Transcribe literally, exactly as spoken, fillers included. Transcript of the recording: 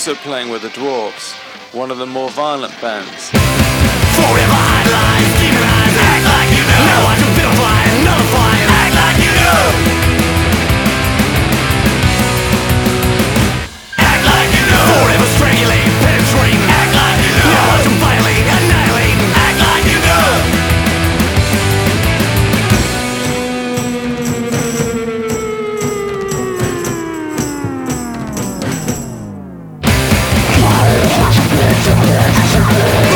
also playing with the Dwarves, one of the more violent bands. Forever idolize, demonize, act like you know. Now watch them vilify and nullify, act like you know. Act like you know. Forever strangulate, penetrate, act like you know. Now watch them violate, annihilate, act like you know. We'll be right back.